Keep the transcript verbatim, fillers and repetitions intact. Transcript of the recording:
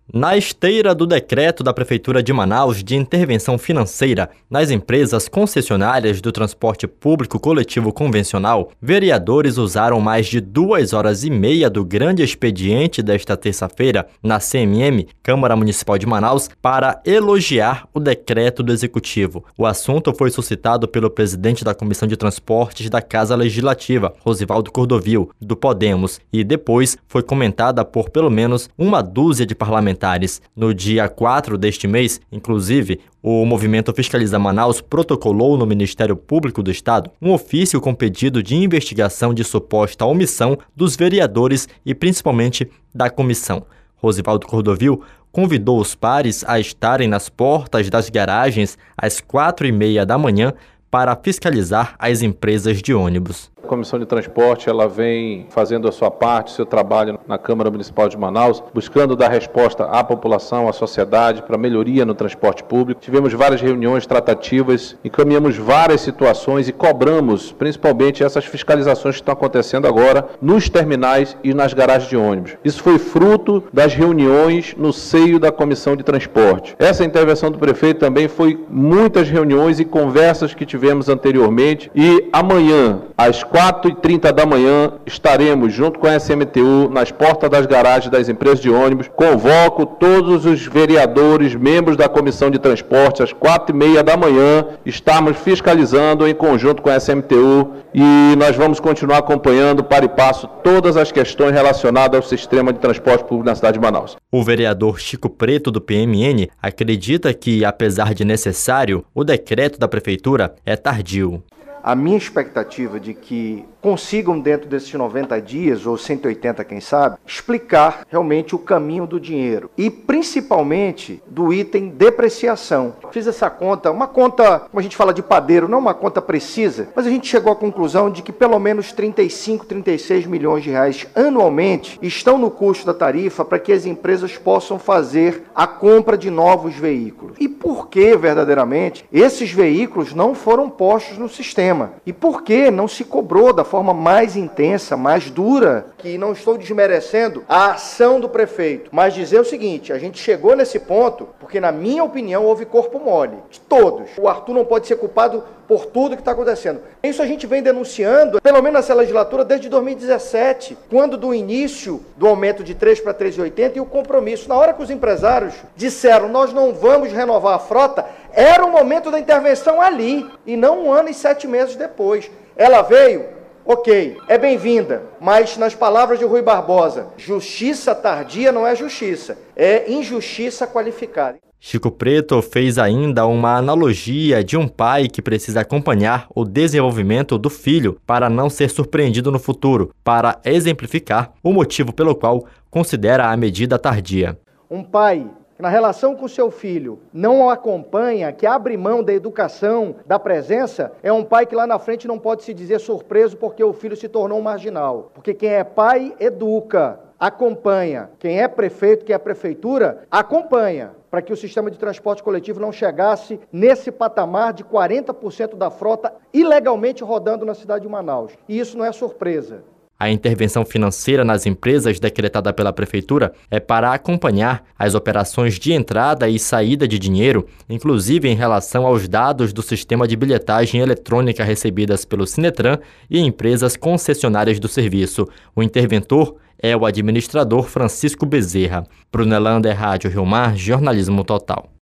Na esteira do decreto da Prefeitura de Manaus de intervenção financeira nas empresas concessionárias do transporte público coletivo convencional, vereadores usaram mais de duas horas e meia do grande expediente desta terça-feira na C M M, Câmara Municipal de Manaus, para elogiar o decreto do Executivo. O assunto foi suscitado pelo presidente da Comissão de Transportes da Casa Legislativa, Rosivaldo Cordovil, do Podemos, e depois foi comentada por pelo menos uma dúzia de parlamentares. No dia quatro deste mês, inclusive, o Movimento Fiscaliza Manaus protocolou no Ministério Público do Estado um ofício com pedido de investigação de suposta omissão dos vereadores e principalmente da comissão. Rosivaldo Cordovil convidou os pares a estarem nas portas das garagens às quatro e meia da manhã para fiscalizar as empresas de ônibus. A Comissão de Transporte ela vem fazendo a sua parte, seu trabalho na Câmara Municipal de Manaus, buscando dar resposta à população, à sociedade, para melhoria no transporte público. Tivemos várias reuniões tratativas, encaminhamos várias situações e cobramos, principalmente essas fiscalizações que estão acontecendo agora nos terminais e nas garagens de ônibus. Isso foi fruto das reuniões no seio da Comissão de Transporte. Essa intervenção do prefeito também foi muitas reuniões e conversas que tivemos anteriormente, e amanhã, às quatro e trinta da manhã, estaremos junto com a S M T U nas portas das garagens das empresas de ônibus. Convoco todos os vereadores, membros da Comissão de Transporte, às quatro e meia da manhã, estamos fiscalizando em conjunto com a S M T U, e nós vamos continuar acompanhando para e passo todas as questões relacionadas ao sistema de transporte público na cidade de Manaus. O vereador Chico Preto, do P M N, acredita que, apesar de necessário, o decreto da Prefeitura é tardio. A minha expectativa de que consigam, dentro desses noventa dias, ou cento e oitenta, quem sabe, explicar realmente o caminho do dinheiro e principalmente do item depreciação. Fiz essa conta, uma conta, como a gente fala de padeiro, não uma conta precisa, mas a gente chegou à conclusão de que pelo menos trinta e cinco, trinta e seis milhões de reais anualmente estão no custo da tarifa para que as empresas possam fazer a compra de novos veículos. E por que, verdadeiramente, esses veículos não foram postos no sistema? E por que não se cobrou da forma mais intensa, mais dura, que não estou desmerecendo a ação do prefeito, mas dizer o seguinte: a gente chegou nesse ponto porque, na minha opinião, houve corpo mole, de todos. O Arthur não pode ser culpado por tudo que está acontecendo. Isso a gente vem denunciando, pelo menos nessa legislatura, desde dois mil e dezessete, quando do início do aumento de três para três vírgula oitenta e o compromisso. Na hora que os empresários disseram, nós não vamos renovar a frota, era o momento da intervenção ali, e não um ano e sete meses depois. Ela veio, ok, é bem-vinda, mas nas palavras de Rui Barbosa, justiça tardia não é justiça, é injustiça qualificada. Chico Preto fez ainda uma analogia de um pai que precisa acompanhar o desenvolvimento do filho para não ser surpreendido no futuro, para exemplificar o motivo pelo qual considera a medida tardia. Um pai que, na relação com seu filho, não o acompanha, que abre mão da educação, da presença, é um pai que lá na frente não pode se dizer surpreso porque o filho se tornou um marginal. Porque quem é pai, educa, acompanha. Quem é prefeito, quem é prefeitura, acompanha, para que o sistema de transporte coletivo não chegasse nesse patamar de quarenta por cento da frota ilegalmente rodando na cidade de Manaus. E isso não é surpresa. A intervenção financeira nas empresas decretada pela Prefeitura é para acompanhar as operações de entrada e saída de dinheiro, inclusive em relação aos dados do sistema de bilhetagem eletrônica recebidas pelo Sinetran e empresas concessionárias do serviço. O interventor é o administrador Francisco Bezerra. Brunelander, Rádio Rio Mar, Jornalismo Total.